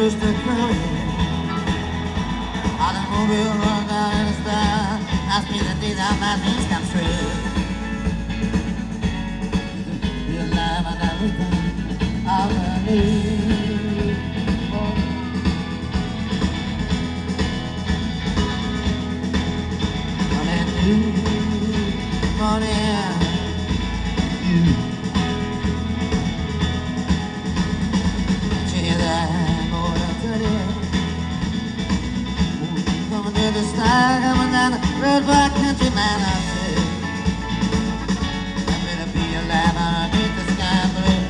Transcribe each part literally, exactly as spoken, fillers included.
rooster crowing. Automobile run down in the sky. Ask me the day that my dreams come true. Be alive and everything I believe. Morning, you, morning, you. Cheer that morning to the coming to the sky, coming down the road for a country man, I say I'm gonna be alive underneath the sky blue.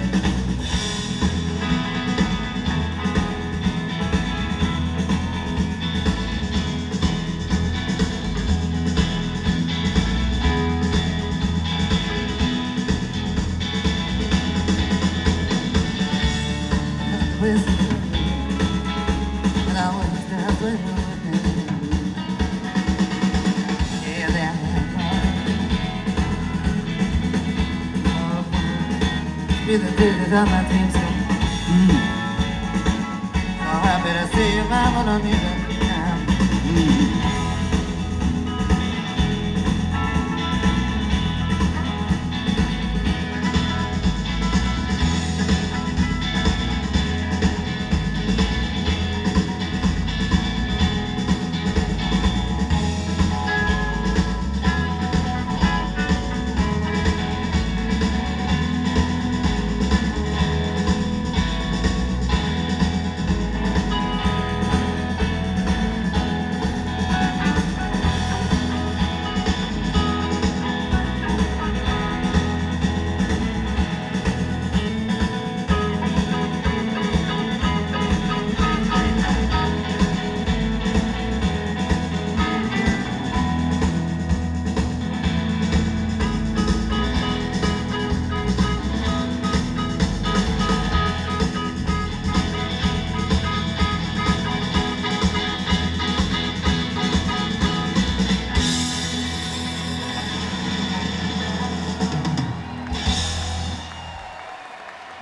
And I was down with you. Be the day that all my dreams come. Mm. So happy to see you, mama, don't need it.